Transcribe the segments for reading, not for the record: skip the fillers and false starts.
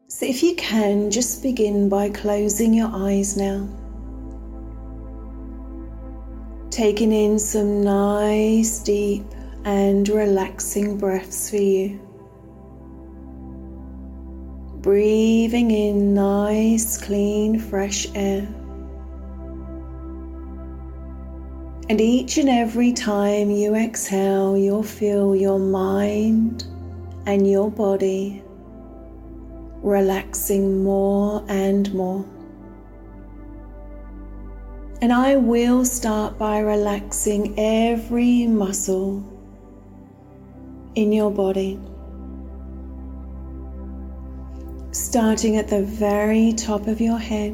So if you can, just begin by closing your eyes now. Taking in some nice, deep and relaxing breaths for you. Breathing in nice, clean, fresh air. And each and every time you exhale, you'll feel your mind and your body relaxing more and more. And I will start by relaxing every muscle in your body, starting at the very top of your head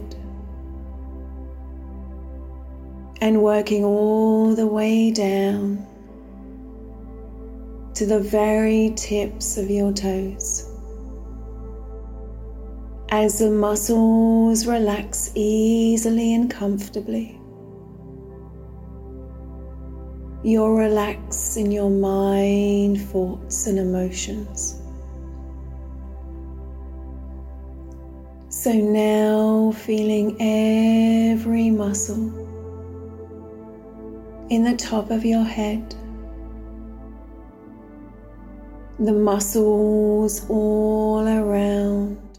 and working all the way down to the very tips of your toes. As the muscles relax easily and comfortably, you'll relax in your mind, thoughts and emotions. So now feeling every muscle in the top of your head, the muscles all around